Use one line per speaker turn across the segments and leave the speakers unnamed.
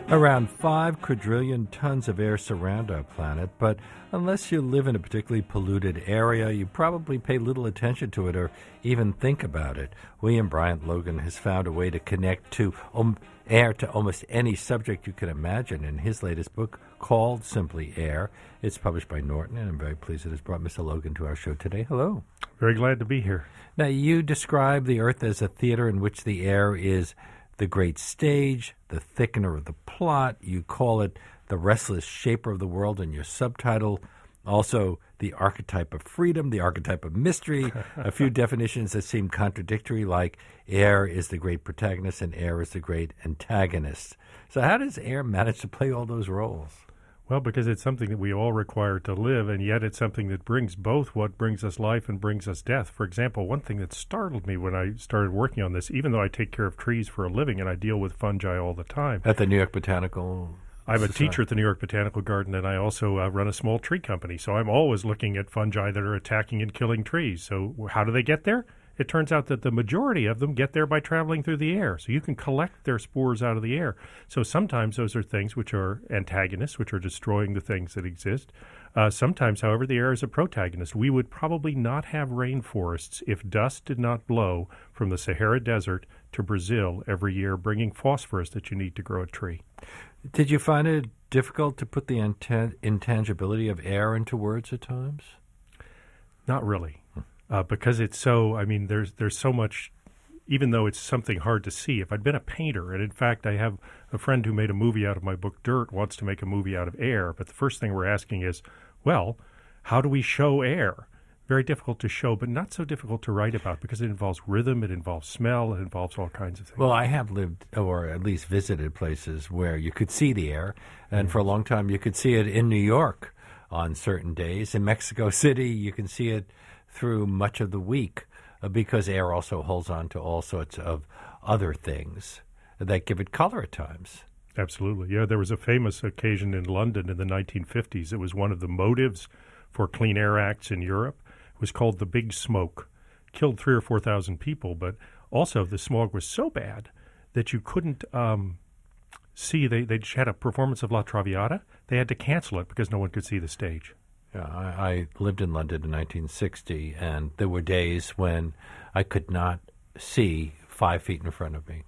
Around 5 quadrillion tons of air surround our planet, but unless you live in a particularly polluted area, you probably pay little attention to it or even think about it. William Bryant Logan has found a way to connect to air to almost any subject you can imagine in his latest book called Simply Air. It's published by Norton, and I'm very pleased it has brought Mr. Logan to our show today. Hello.
Very glad to be here.
Now, you describe the Earth as a theater in which the air is the great stage, the thickener of the plot. You call it the restless shaper of the world in your subtitle. Also, the archetype of freedom, the archetype of mystery. A few definitions that seem contradictory, like air is the great protagonist and air is the great antagonist. So how does air manage to play all those roles?
Well, because it's something that we all require to live, and yet it's something that brings both what brings us life and brings us death. For example, one thing that startled me when I started working on this, even though I take care of trees for a living and I deal with fungi all the time.
At the New York Botanical
I'm a
Society.
teacher at the New York Botanical Garden, and I also run a small tree company. So I'm always looking at fungi that are attacking and killing trees. So how do they get there? It turns out that the majority of them get there by traveling through the air. So you can collect their spores out of the air. So sometimes those are things which are antagonists, which are destroying the things that exist. Sometimes, however, the air is a protagonist. We would probably not have rainforests if dust did not blow from the Sahara Desert to Brazil every year, bringing phosphorus that you need to grow a tree.
Did you find it difficult to put the intangibility of air into words at times?
Not really. Because it's so, I mean, there's so much, even though it's something hard to see. If I'd been a painter, and in fact, I have a friend who made a movie out of my book, Dirt, wants to make a movie out of air, but the first thing we're asking is, well, how do we show air? Very difficult to show, but not so difficult to write about because it involves rhythm, it involves smell, it involves all kinds of things.
Well, I have lived, or at least visited places where you could see the air, and for a long time you could see it in New York on certain days. In Mexico City, you can see it through much of the week because air also holds on to all sorts of other things that give it color at times.
Absolutely. Yeah, there was a famous occasion in London in the 1950s. It was one of the motives for Clean Air Acts in Europe. It was called the Big Smoke. Killed 3,000 or 4,000 people, but also the smog was so bad that you couldn't see. They had a performance of La Traviata. They had to cancel it because no one could see the stage.
Yeah, I lived in London in 1960, and there were days when I could not see 5 feet in front of me.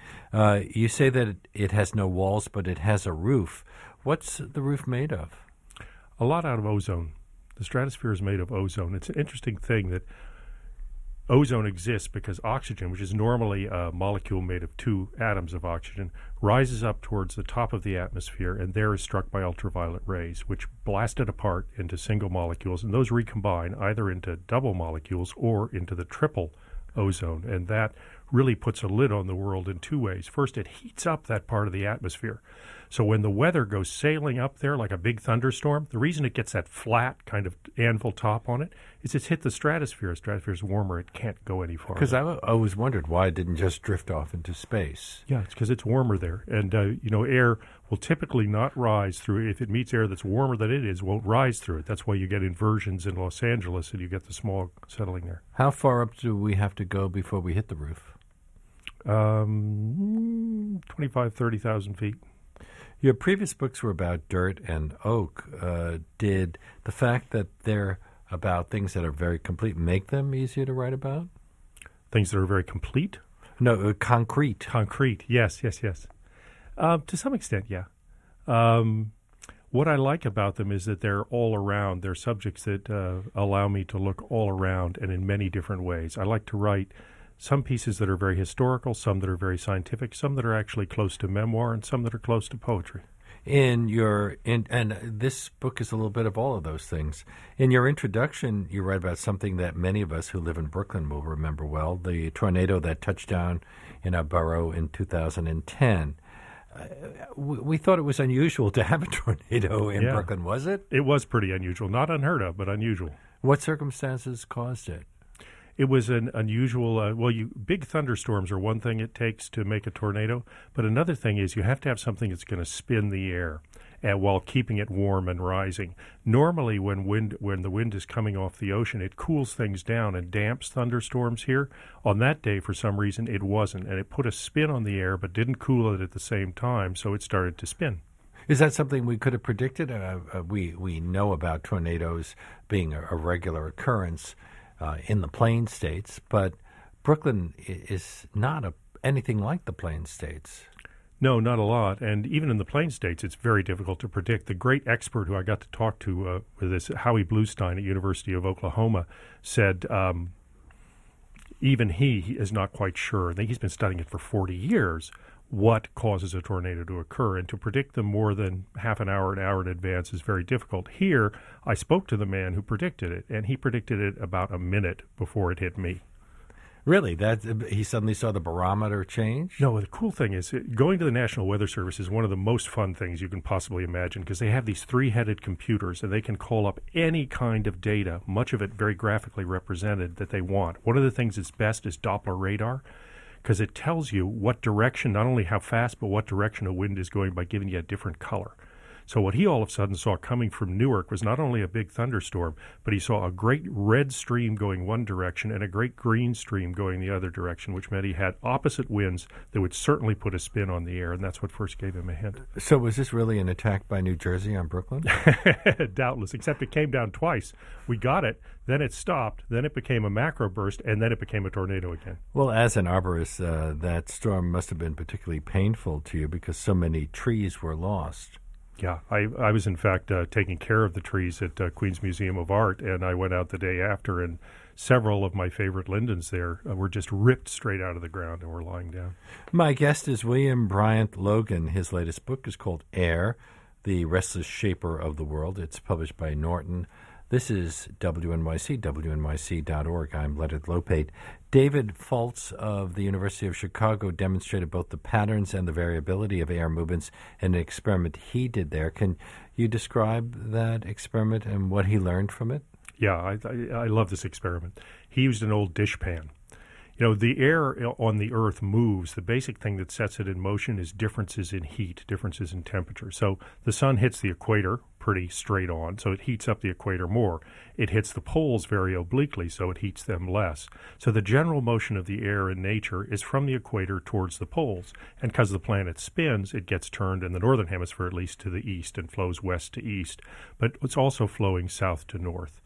You say that it has no walls, but it has a roof. What's the roof made of?
A lot out of ozone. The stratosphere is made of ozone. It's an interesting thing that ozone exists because oxygen, which is normally a molecule made of 2 atoms of oxygen, rises up towards the top of the atmosphere and there is struck by ultraviolet rays, which blast it apart into single molecules, and those recombine either into double molecules or into the triple ozone. And that really puts a lid on the world in 2 ways. First, it heats up that part of the atmosphere. So when the weather goes sailing up there like a big thunderstorm, the reason it gets that flat kind of anvil top on it is it's hit the stratosphere. The stratosphere is warmer. It can't go any farther.
Because I always wondered why it didn't just drift off into space.
Yeah, it's because it's warmer there. And, air will typically not rise through it. If it meets air that's warmer than it is, won't rise through it. That's why you get inversions in Los Angeles and you get the smog settling there.
How far up do we have to go before we hit the roof?
25,000, 30,000 feet.
Your previous books were about dirt and oak. Did the fact that they're about things that are very complete make them easier to write about?
Things that are very complete?
No, concrete.
Concrete, yes. To some extent, yeah. What I like about them is that they're all around. They're subjects that allow me to look all around and in many different ways. I like to write some pieces that are very historical, some that are very scientific, some that are actually close to memoir, and some that are close to poetry.
And this book is a little bit of all of those things. In your introduction, you write about something that many of us who live in Brooklyn will remember well, the tornado that touched down in our borough in 2010. We thought it was unusual to have a tornado in Brooklyn, was it?
It was pretty unusual. Not unheard of, but unusual.
What circumstances caused it?
It was an unusual, big thunderstorms are one thing it takes to make a tornado, but another thing is you have to have something that's going to spin the air. and while keeping it warm and rising. Normally, when the wind is coming off the ocean, it cools things down and damps thunderstorms here. On that day, for some reason, it wasn't, and it put a spin on the air but didn't cool it at the same time, so it started to spin.
Is that something we could have predicted? We know about tornadoes being a regular occurrence in the Plain States, but Brooklyn is not anything like the Plain States.
No, not a lot. And even in the Plain States, it's very difficult to predict. The great expert who I got to talk to with this, Howie Bluestein at University of Oklahoma, said even he is not quite sure. He's been studying it for 40 years, what causes a tornado to occur. And to predict them more than half an hour in advance is very difficult. Here, I spoke to the man who predicted it, and he predicted it about a minute before it hit me.
Really? He suddenly saw the barometer change?
No, the cool thing is going to the National Weather Service is one of the most fun things you can possibly imagine because they have these three-headed computers and they can call up any kind of data, much of it very graphically represented, that they want. One of the things that's best is Doppler radar because it tells you what direction, not only how fast, but what direction a wind is going by giving you a different color. So what he all of a sudden saw coming from Newark was not only a big thunderstorm, but he saw a great red stream going one direction and a great green stream going the other direction, which meant he had opposite winds that would certainly put a spin on the air, and that's what first gave him a hint.
So was this really an attack by New Jersey on Brooklyn?
Doubtless, except it came down twice. We got it, then it stopped, then it became a macro burst, and then it became a tornado again.
Well, as an arborist, that storm must have been particularly painful to you because so many trees were lost.
Yeah, I was in fact taking care of the trees at Queens Museum of Art, and I went out the day after, and several of my favorite lindens there were just ripped straight out of the ground and were lying down.
My guest is William Bryant Logan. His latest book is called Air, The Restless Shaper of the World. It's published by Norton. This is WNYC, WNYC.org. I'm Leonard Lopate. David Fultz of the University of Chicago demonstrated both the patterns and the variability of air movements in an experiment he did there. Can you describe that experiment and what he learned from it?
Yeah, I love this experiment. He used an old dishpan. You know, the air on the Earth moves. The basic thing that sets it in motion is differences in heat, differences in temperature. So the sun hits the equator pretty straight on, so it heats up the equator more. It hits the poles very obliquely, so it heats them less. So the general motion of the air in nature is from the equator towards the poles. And because the planet spins, it gets turned in the northern hemisphere at least to the east and flows west to east. But it's also flowing south to north.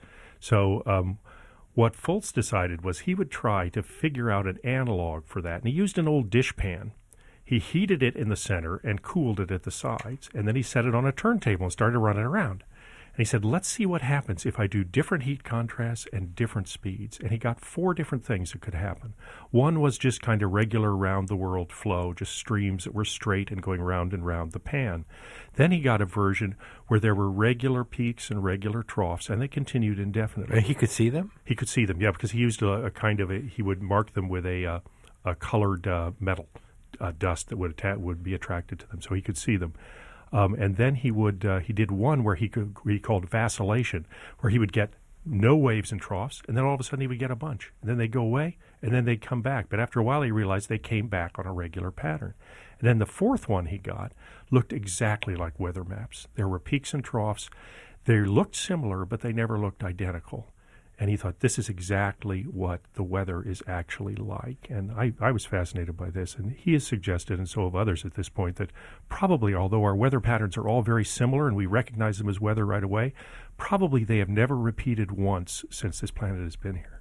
So what Fultz decided was he would try to figure out an analog for that. And he used an old dishpan. He heated it in the center and cooled it at the sides. And then he set it on a turntable and started running around. And he said, let's see what happens if I do different heat contrasts and different speeds. And he got 4 different things that could happen. One was just kind of regular round-the-world flow, just streams that were straight and going round and round the pan. Then he got a version where there were regular peaks and regular troughs, and they continued indefinitely.
He could see them?
He could see them, yeah, because he used he would mark them with a colored metal dust that would be attracted to them, so he could see them. And then he did one where he called vacillation, where he would get no waves and troughs, and then all of a sudden he would get a bunch. And then they'd go away, and then they'd come back. But after a while he realized they came back on a regular pattern. And then the fourth one he got looked exactly like weather maps. There were peaks and troughs. They looked similar, but they never looked identical. And he thought, this is exactly what the weather is actually like. And I was fascinated by this. And he has suggested, and so have others at this point, that probably, although our weather patterns are all very similar and we recognize them as weather right away, probably they have never repeated once since this planet has been here.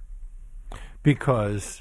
Because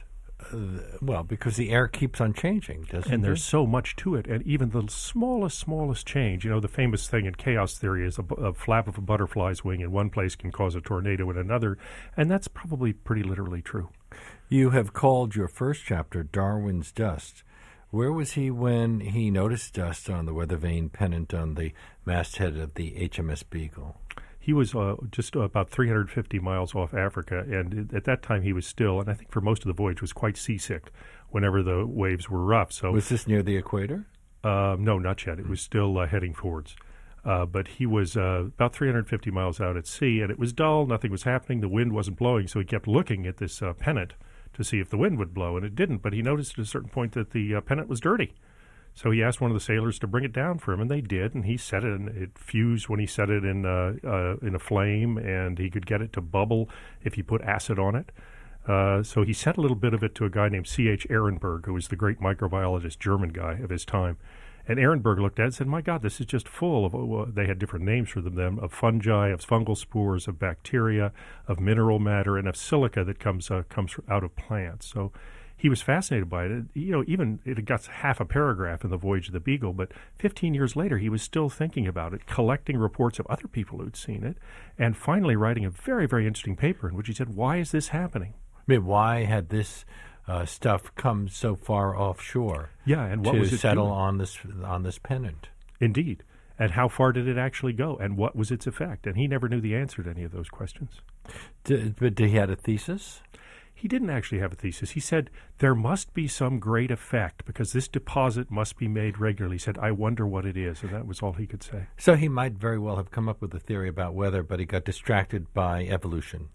the air keeps on changing, doesn't it?
And there's so much to it. And even the smallest change, you know, the famous thing in chaos theory is a flap of a butterfly's wing in one place can cause a tornado in another. And that's probably pretty literally true.
You have called your first chapter Darwin's Dust. Where was he when he noticed dust on the weather vane pennant on the masthead of the HMS Beagle?
He was just about 350 miles off Africa, and at that time he was still, and I think for most of the voyage, was quite seasick whenever the waves were rough. So
was this near the equator?
No, not yet. It was still heading forwards. But he was about 350 miles out at sea, and it was dull. Nothing was happening. The wind wasn't blowing, so he kept looking at this pennant to see if the wind would blow, and it didn't. But he noticed at a certain point that the pennant was dirty. So he asked one of the sailors to bring it down for him, and they did, and he set it, and it fused when he set it in a flame, and he could get it to bubble if he put acid on it. So he sent a little bit of it to a guy named C.H. Ehrenberg, who was the great microbiologist, German guy of his time. And Ehrenberg looked at it and said, my God, this is just full of, they had different names for them, of fungi, of fungal spores, of bacteria, of mineral matter, and of silica that comes out of plants. So he was fascinated by it. Even it got half a paragraph in The Voyage of the Beagle, but 15 years later, he was still thinking about it, collecting reports of other people who'd seen it, and finally writing a very, very interesting paper in which he said, why is this happening?
I mean, why had this stuff come so far offshore?
Yeah, and what was it
settle
doing?
on this pennant?
Indeed. And how far did it actually go? And what was its effect? And he never knew the answer to any of those questions.
But he had a thesis?
He didn't actually have a thesis. He said, there must be some great effect because this deposit must be made regularly. He said, I wonder what it is. And that was all he could say.
So he might very well have come up with a theory about weather, but he got distracted by evolution.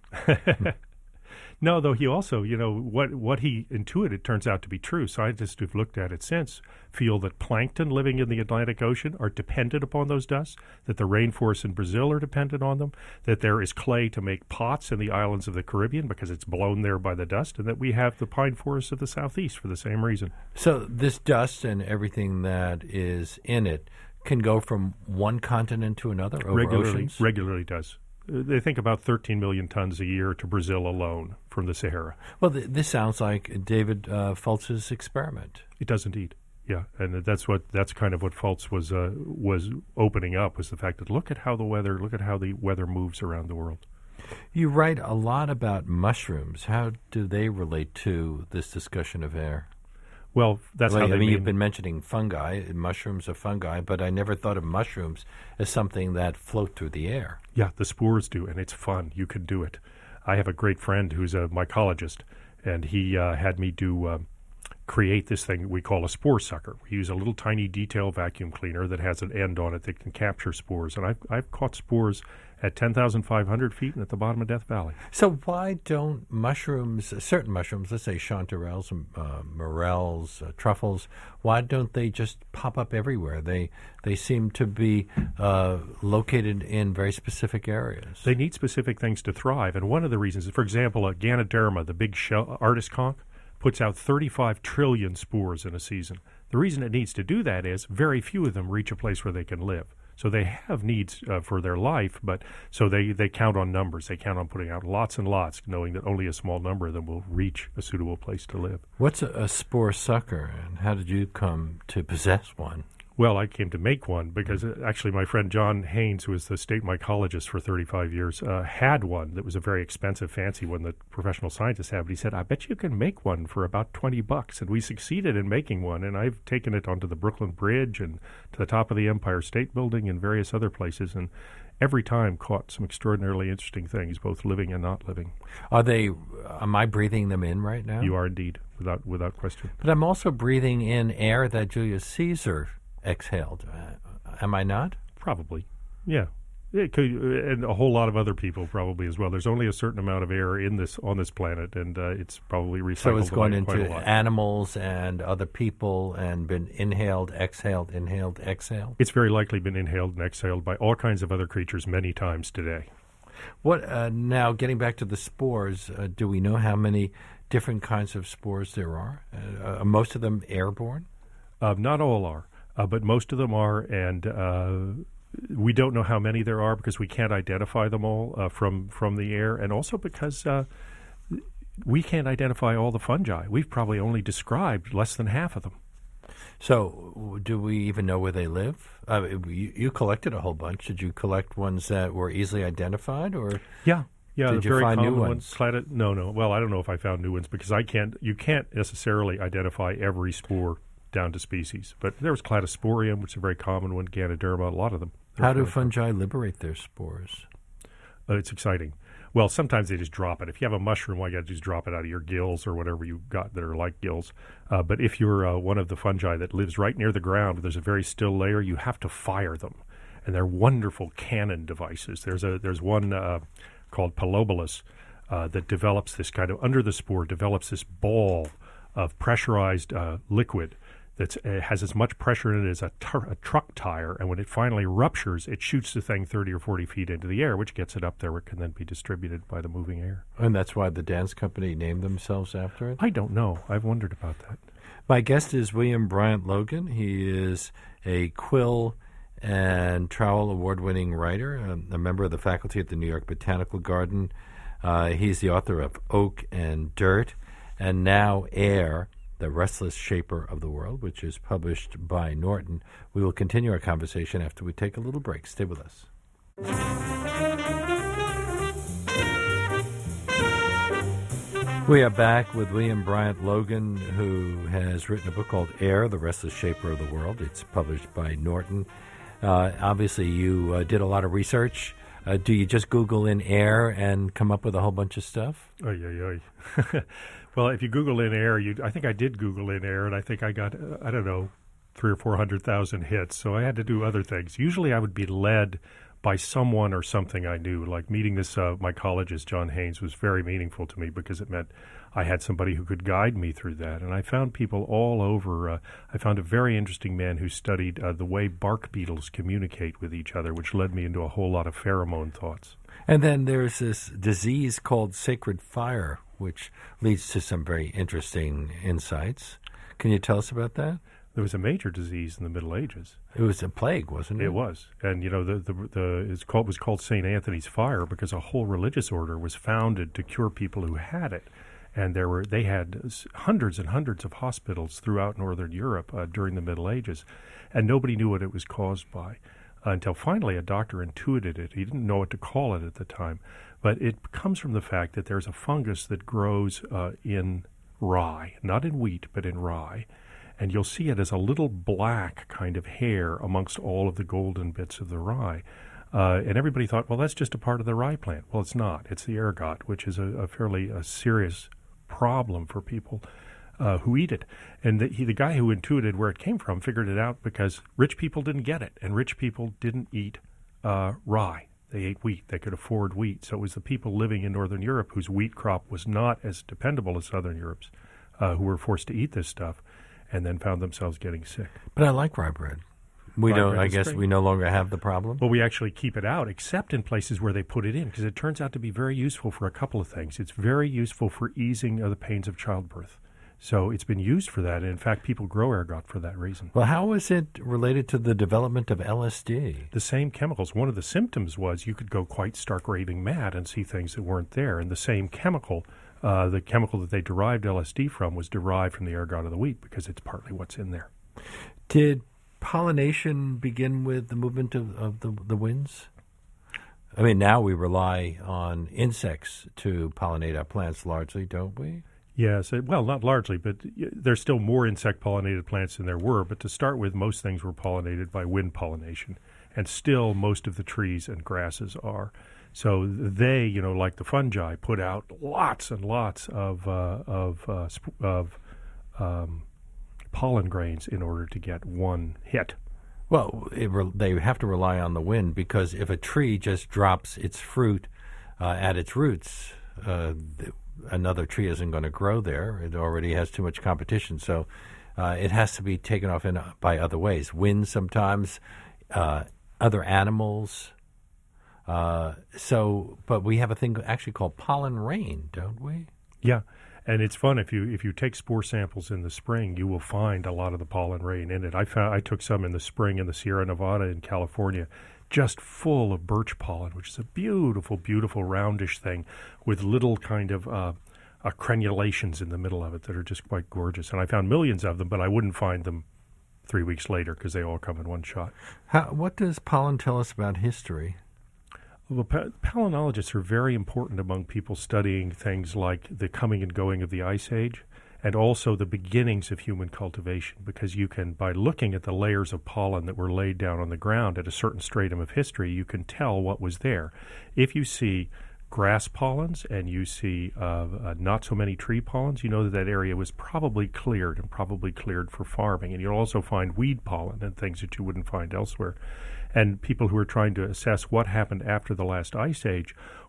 No, though he also, what he intuited turns out to be true. Scientists who've looked at it since feel that plankton living in the Atlantic Ocean are dependent upon those dusts, that the rainforests in Brazil are dependent on them, that there is clay to make pots in the islands of the Caribbean because it's blown there by the dust, and that we have the pine forests of the southeast for the same reason.
So this dust and everything that is in it can go from one continent to another over oceans?
Regularly does. They think about 13 million tons a year to Brazil alone from the Sahara.
Well, this sounds like David Fultz's experiment.
It does indeed, yeah, and that's kind of what Fultz was opening up, was the fact that look at how the weather moves around the world.
You write a lot about mushrooms. How do they relate to this discussion of air?
Well, that's how they
you've been mentioning fungi. Mushrooms are fungi, but I never thought of mushrooms as something that float through the air.
Yeah, the spores do, and it's fun. You can do it. I have a great friend who's a mycologist, and he had me create this thing we call a spore sucker. We use a little tiny detail vacuum cleaner that has an end on it that can capture spores, and I've caught spores at 10,500 feet and at the bottom of Death Valley.
So why don't certain mushrooms, let's say chanterelles, morels, truffles, why don't they just pop up everywhere? They seem to be located in very specific areas.
They need specific things to thrive, and one of the reasons is, for example, Ganoderma, the big shell artist conch, puts out 35 trillion spores in a season. The reason it needs to do that is very few of them reach a place where they can live. So they have needs for their life, but so they count on numbers. They count on putting out lots and lots, knowing that only a small number of them will reach a suitable place to live.
What's a spore sucker, and how did you come to possess one?
Well, I came to make one because actually my friend John Haynes, who was the state mycologist for 35 years, had one that was a very expensive, fancy one that professional scientists have. But he said, I bet you can make one for about $20. And we succeeded in making one, and I've taken it onto the Brooklyn Bridge and to the top of the Empire State Building and various other places, and every time caught some extraordinarily interesting things, both living and not living.
Am I breathing them in right now?
You are indeed, without question.
But I'm also breathing in air that Julius Caesar exhaled. Am I not?
Probably, yeah. It could, and a whole lot of other people probably as well. There's only a certain amount of air on this planet, and it's probably recycled.
So it's gone into
a lot.
Animals and other people and been inhaled, exhaled, exhaled?
It's very likely been inhaled and exhaled by all kinds of other creatures many times today. What
now, getting back to the spores, do we know how many different kinds of spores there are? Are most of them airborne?
Not all are. But most of them are, and we don't know how many there are because we can't identify them all from the air, and also because we can't identify all the fungi. We've probably only described less than half of them.
So do we even know where they live? You collected a whole bunch. Did you collect ones that were easily identified, or
Yeah,
did you find new ones?
No. Well, I don't know if I found new ones because you can't necessarily identify every spore down to species. But there was Cladosporium, which is a very common one, Ganoderma, a lot of them.
How do fungi liberate their spores?
It's exciting. Well, sometimes they just drop it. If you have a mushroom, all you got to do is drop it out of your gills or whatever you got that are like gills. But if you're one of the fungi that lives right near the ground, there's a very still layer, you have to fire them. And they're wonderful cannon devices. There's one called Pilobolus that develops this kind of, under the spore, develops this ball of pressurized liquid that has as much pressure in it as a truck tire, and when it finally ruptures, it shoots the thing 30 or 40 feet into the air, which gets it up there where it can then be distributed by the moving air.
And that's why the dance company named themselves after it?
I don't know. I've wondered about that.
My guest is William Bryant Logan. He is a Quill and Trowell award-winning writer, a member of the faculty at the New York Botanical Garden. He's the author of Oak and Dirt, and now Air, The Restless Shaper of the World, which is published by Norton. We will continue our conversation after we take a little break. Stay with us. We are back with William Bryant Logan, who has written a book called Air, The Restless Shaper of the World. It's published by Norton. Obviously, you did a lot of research. Do you just Google in air and come up with a whole bunch of stuff?
Well, if you Google in air, I think I did Google in air, and I think I got, 300,000 or 400,000 hits. So I had to do other things. Usually I would be led by someone or something I knew. Like meeting this, my colleaguist, John Haynes, was very meaningful to me because it meant I had somebody who could guide me through that. And I found people all over. I found a very interesting man who studied the way bark beetles communicate with each other, which led me into a whole lot of pheromone thoughts.
And then there's this disease called sacred fire, which leads to some very interesting insights. Can you tell us about that?
There was a major disease in the Middle Ages.
It was a plague, wasn't it?
It was, and it was called St. Anthony's Fire because a whole religious order was founded to cure people who had it, and they had hundreds and hundreds of hospitals throughout Northern Europe during the Middle Ages, and nobody knew what it was caused by until finally a doctor intuited it. He didn't know what to call it at the time, but it comes from the fact that there's a fungus that grows in rye, not in wheat, but in rye. And you'll see it as a little black kind of hair amongst all of the golden bits of the rye. And everybody thought, well, that's just a part of the rye plant. Well, it's not. It's the ergot, which is a fairly serious problem for people who eat it. And the guy who intuited where it came from figured it out because rich people didn't get it, and rich people didn't eat rye. They ate wheat. They could afford wheat. So it was the people living in Northern Europe whose wheat crop was not as dependable as Southern Europe's who were forced to eat this stuff, and then found themselves getting sick.
But I like rye bread. We don't. I guess
great.
We no longer have the problem.
Well, we actually keep it out, except in places where they put it in, because it turns out to be very useful for a couple of things. It's very useful for easing the pains of childbirth. So it's been used for that, and in fact, people grow ergot for that reason.
Well, how is it related to the development of LSD?
The same chemicals. One of the symptoms was you could go quite stark raving mad and see things that weren't there, and the same chemical. The chemical that they derived LSD from was derived from the ergot of the wheat because it's partly what's in there.
Did pollination begin with the movement of the winds? I mean, now we rely on insects to pollinate our plants largely, don't we?
Yes. Well, not largely, but there's still more insect-pollinated plants than there were. But to start with, most things were pollinated by wind pollination, and still most of the trees and grasses are. So they, like the fungi, put out lots and lots of pollen grains in order to get one hit.
Well, they have to rely on the wind because if a tree just drops its fruit at its roots, another tree isn't going to grow there. It already has too much competition. So it has to be taken off by other ways. Wind sometimes, other animals. But we have a thing actually called pollen rain, don't we?
Yeah, and it's fun if you take spore samples in the spring, you will find a lot of the pollen rain in it. I took some in the spring in the Sierra Nevada in California, just full of birch pollen, which is a beautiful, beautiful roundish thing with little kind of crenulations in the middle of it that are just quite gorgeous. And I found millions of them, but I wouldn't find them 3 weeks later because they all come in one shot.
What does pollen tell us about history?
Well, palynologists are very important among people studying things like the coming and going of the Ice Age and also the beginnings of human cultivation, because you can, by looking at the layers of pollen that were laid down on the ground at a certain stratum of history, you can tell what was there. If you see grass pollens and you see not so many tree pollens, you know that area was probably cleared and probably cleared for farming. And you'll also find weed pollen and things that you wouldn't find elsewhere. And people who are trying to assess what happened after the last ice age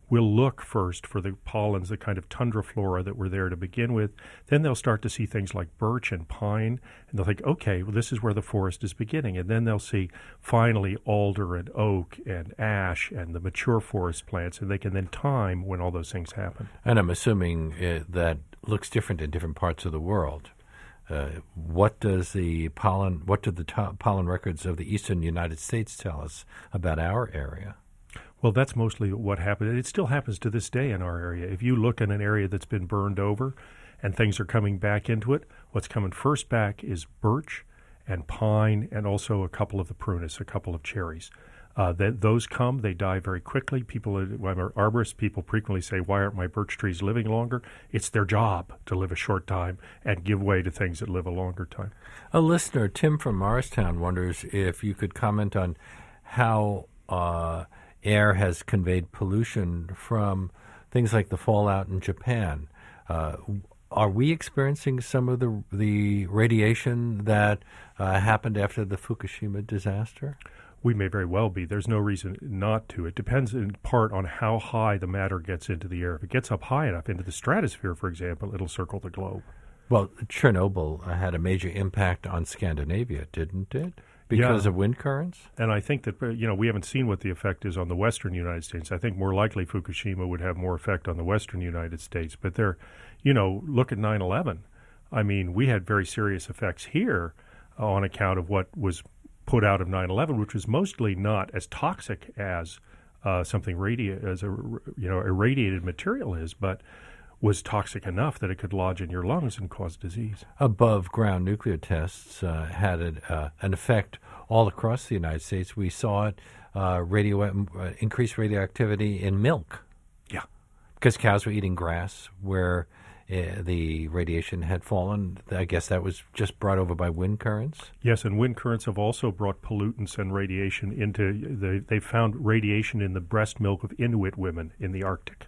will look first for the pollens, the kind of tundra flora that were there to begin with. Then they'll start to see things like birch and pine, and they'll think, okay, well, this is where the forest is beginning. And then they'll see finally alder and oak and ash and the mature forest plants, and they can then time when all those things happen.
And I'm assuming that looks different in different parts of the world. What do the pollen records of the eastern United States tell us about our area?
Well, that's mostly what happened. It still happens to this day in our area. If you look at an area that's been burned over and things are coming back into it, what's coming first back is birch and pine and also a couple of the prunus, a couple of cherries. Those come, they die very quickly. People, when I'm an arborist, people frequently say, why aren't my birch trees living longer? It's their job to live a short time and give way to things that live a longer time.
A listener, Tim from Morristown, wonders if you could comment on how air has conveyed pollution from things like the fallout in Japan. Are we experiencing some of the radiation that happened after the Fukushima disaster?
We may very well be. There's no reason not to. It depends in part on how high the matter gets into the air. If it gets up high enough into the stratosphere, for example, it'll circle the globe.
Well, Chernobyl had a major impact on Scandinavia, didn't it? Because of wind currents?
And I think that, we haven't seen what the effect is on the western United States. I think more likely Fukushima would have more effect on the western United States. But look at 9/11. I mean, we had very serious effects here on account of what was put out of 9/11, which was mostly not as toxic as something irradiated material is, but was toxic enough that it could lodge in your lungs and cause disease.
Above-ground nuclear tests had an effect all across the United States. We saw it, increased radioactivity in milk.
Yeah.
Because cows were eating grass where the radiation had fallen. I guess that was just brought over by wind currents?
Yes, and wind currents have also brought pollutants and radiation into they found radiation in the breast milk of Inuit women in the Arctic.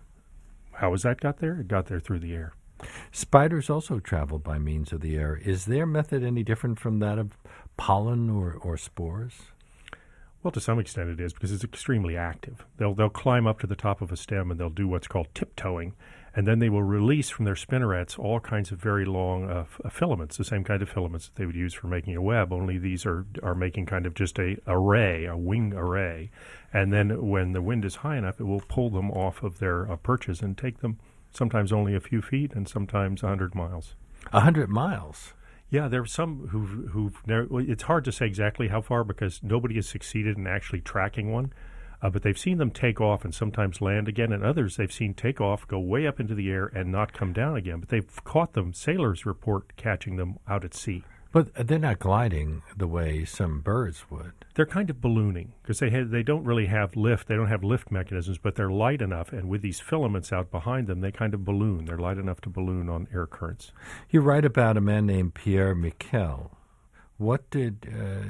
How has that got there? It got there through the air.
Spiders also travel by means of the air. Is their method any different from that of pollen or spores?
Well, to some extent it is, because it's extremely active. They'll climb up to the top of a stem and they'll do what's called tiptoeing, and then they will release from their spinnerets all kinds of very long filaments, the same kind of filaments that they would use for making a web, only these are making kind of just a wing array. And then when the wind is high enough, it will pull them off of their perches and take them sometimes only a few feet and sometimes 100 miles.
100 miles?
Yeah, there are some who've never, it's hard to say exactly how far because nobody has succeeded in actually tracking one. But they've seen them take off and sometimes land again, and others they've seen take off, go way up into the air, and not come down again. But they've caught them. Sailors report catching them out at sea.
But they're not gliding the way some birds would.
They're kind of ballooning because they don't really have lift. They don't have lift mechanisms, but they're light enough, and with these filaments out behind them, they kind of balloon. They're light enough to balloon on air currents.
You write about a man named Pierre Miquel. What did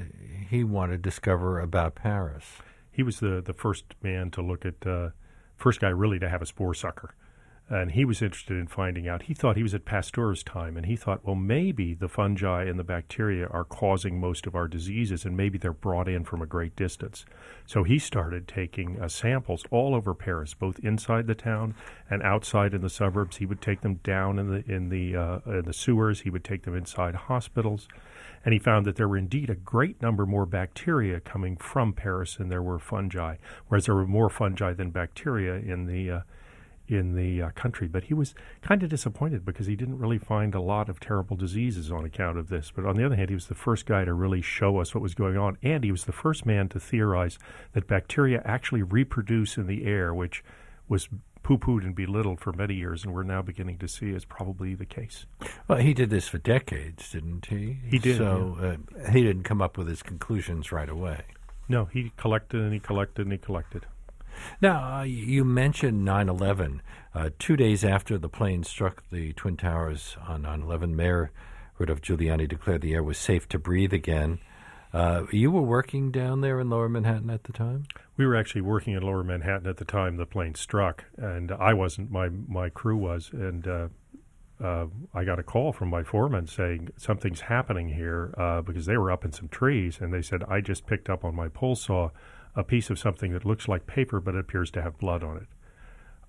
he want to discover about Paris?
He was the first man to look at, first guy really to have a spore sucker. And he was interested in finding out. He thought he was at Pasteur's time, and he thought, well, maybe the fungi and the bacteria are causing most of our diseases, and maybe they're brought in from a great distance. So he started taking samples all over Paris, both inside the town and outside in the suburbs. He would take them down in the sewers. He would take them inside hospitals. And he found that there were indeed a great number more bacteria coming from Paris than there were fungi, whereas there were more fungi than bacteria in the country. But he was kind of disappointed because he didn't really find a lot of terrible diseases on account of this. But on the other hand, he was the first guy to really show us what was going on, and he was the first man to theorize that bacteria actually reproduce in the air, which was poo-pooed and belittled for many years, and we're now beginning to see is probably the case.
Well, he did this for decades, didn't he?
He did.
So he didn't come up with his conclusions right away.
No, he collected and he collected and he collected.
Now, you mentioned 9/11. 2 days after the plane struck the Twin Towers on 9/11, Mayor Rudolph Giuliani declared the air was safe to breathe again. You were working down there in Lower Manhattan at the time?
We were actually working in Lower Manhattan at the time the plane struck, and I wasn't. My crew was, and I got a call from my foreman saying something's happening here because they were up in some trees, and they said, I just picked up on my pole saw a piece of something that looks like paper but it appears to have blood on it.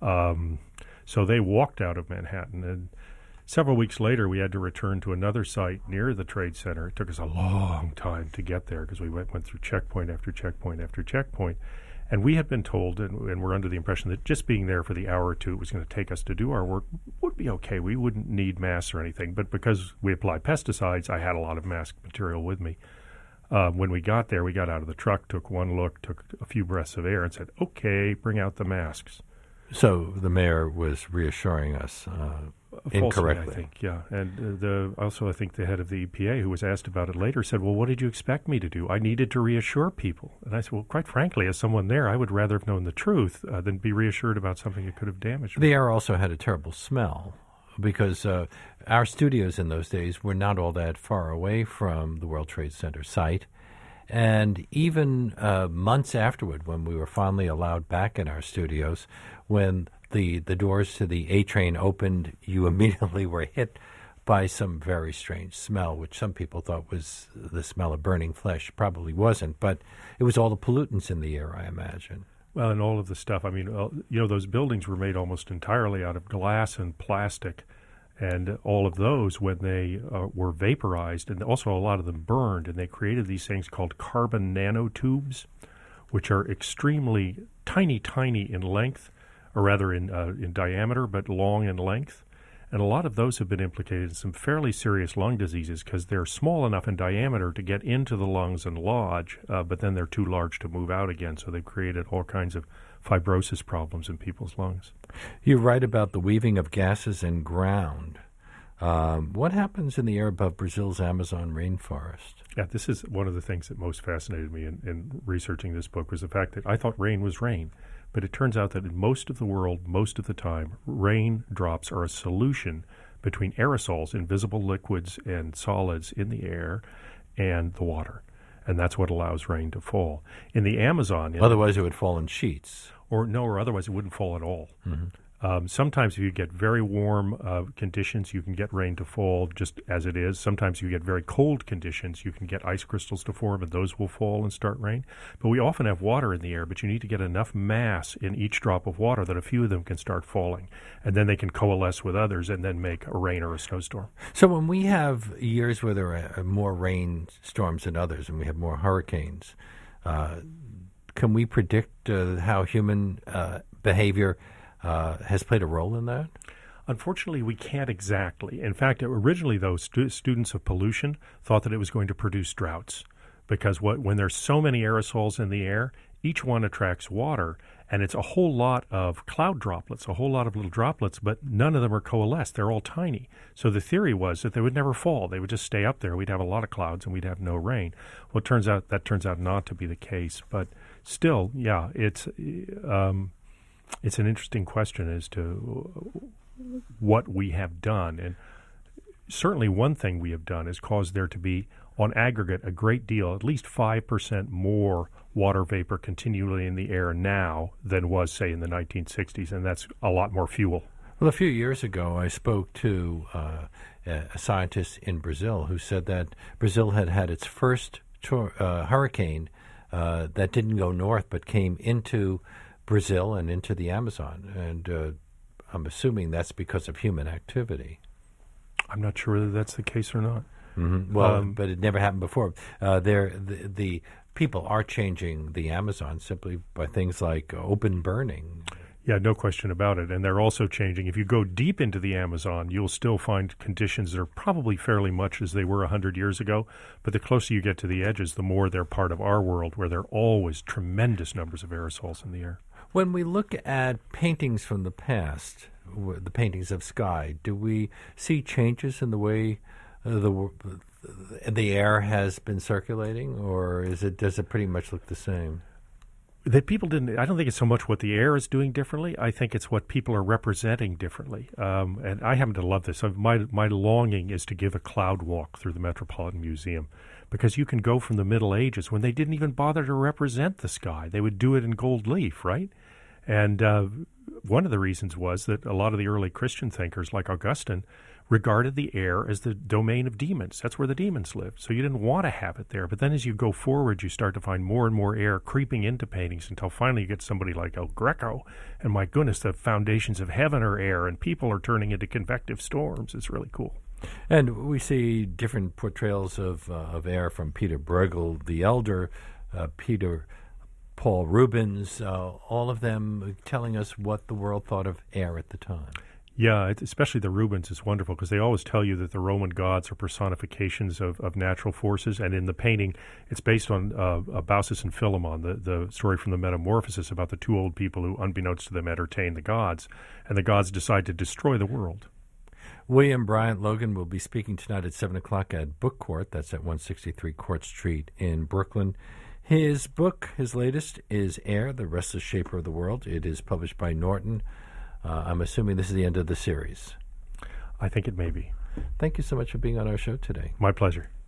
So they walked out of Manhattan, and several weeks later, we had to return to another site near the Trade Center. It took us a long time to get there because we went through checkpoint after checkpoint after checkpoint. And we had been told, and we're under the impression that just being there for the hour or two it was going to take us to do our work would be okay. We wouldn't need masks or anything. But because we applied pesticides, I had a lot of mask material with me. When we got there, we got out of the truck, took one look, took a few breaths of air, and said, okay, bring out the masks.
So the mayor was reassuring us incorrectly.
Falsely, I think, yeah. And also I think the head of the EPA, who was asked about it later, said, well, what did you expect me to do? I needed to reassure people. And I said, well, quite frankly, as someone there, I would rather have known the truth than be reassured about something that could have damaged me.
The air also had a terrible smell because our studios in those days were not all that far away from the World Trade Center site. And even months afterward, when we were finally allowed back in our studios, when the doors to the A train opened, you immediately were hit by some very strange smell, which some people thought was the smell of burning flesh. Probably wasn't, but it was all the pollutants in the air, I imagine.
Well, and all of the stuff. I mean, those buildings were made almost entirely out of glass and plastic. And all of those, when they were vaporized, and also a lot of them burned, and they created these things called carbon nanotubes, which are extremely tiny in length, or rather in diameter, but long in length. And a lot of those have been implicated in some fairly serious lung diseases because they're small enough in diameter to get into the lungs and lodge, but then they're too large to move out again. So they've created all kinds of fibrosis problems in people's lungs.
You write about the weaving of gases and ground. What happens in the air above Brazil's Amazon rainforest?
Yeah, this is one of the things that most fascinated me in researching this book was the fact that I thought rain was rain. But it turns out that in most of the world, most of the time, raindrops are a solution between aerosols, invisible liquids and solids in the air, and the water. And that's what allows rain to fall. In the Amazon...
Otherwise it would fall in sheets.
Or otherwise it wouldn't fall at all.
Mm-hmm.
Sometimes if you get very warm conditions, you can get rain to fall just as it is. Sometimes you get very cold conditions, you can get ice crystals to form, and those will fall and start rain. But we often have water in the air, but you need to get enough mass in each drop of water that a few of them can start falling. And then they can coalesce with others and then make a rain or a snowstorm.
So when we have years where there are more rainstorms than others and we have more hurricanes, can we predict how human behavior has played a role in that?
Unfortunately, we can't exactly. In fact, originally, though, students of pollution thought that it was going to produce droughts because when there's so many aerosols in the air, each one attracts water, and it's a whole lot of cloud droplets, a whole lot of little droplets, but none of them are coalesced. They're all tiny. So the theory was that they would never fall. They would just stay up there. We'd have a lot of clouds, and we'd have no rain. Well, it turns out not to be the case. But still, yeah, it's an interesting question as to what we have done. And certainly one thing we have done is caused there to be, on aggregate, a great deal, at least 5% more water vapor continually in the air now than was, say, in the 1960s, and that's a lot more fuel.
Well, a few years ago, I spoke to a scientist in Brazil who said that Brazil had its first hurricane that didn't go north but came into Brazil and into the Amazon, and I'm assuming that's because of human activity.
I'm not sure whether that's the case or not.
Mm-hmm. Well, but it never happened before. The people are changing the Amazon simply by things like open burning.
Yeah, no question about it. And they're also changing. If you go deep into the Amazon, you'll still find conditions that are probably fairly much as they were 100 years ago. But the closer you get to the edges, the more they're part of our world, where there are always tremendous numbers of aerosols in the air.
When we look at paintings from the past, the paintings of sky, do we see changes in the way the air has been circulating, or does it pretty much look the same?
That people didn't. I don't think it's so much what the air is doing differently. I think it's what people are representing differently. And I happen to love this. My longing is to give a cloud walk through the Metropolitan Museum, because you can go from the Middle Ages when they didn't even bother to represent the sky. They would do it in gold leaf, right? And one of the reasons was that a lot of the early Christian thinkers, like Augustine, regarded the air as the domain of demons. That's where the demons live. So you didn't want to have it there. But then as you go forward, you start to find more and more air creeping into paintings until finally you get somebody like El Greco. And my goodness, the foundations of heaven are air, and people are turning into convective storms. It's really cool.
And we see different portrayals of air from Peter Bruegel the Elder, Paul Rubens, all of them telling us what the world thought of air at the time.
Yeah, especially the Rubens is wonderful because they always tell you that the Roman gods are personifications of natural forces. And in the painting, it's based on Baucis and Philemon, the story from the Metamorphosis about the two old people who, unbeknownst to them, entertain the gods. And the gods decide to destroy the world.
William Bryant Logan will be speaking tonight at 7 o'clock at Book Court. That's at 163 Court Street in Brooklyn. His book, his latest, is Air, the Restless Shaper of the World. It is published by Norton. I'm assuming this is the end of the series.
I think it may be.
Thank you so much for being on our show today.
My pleasure.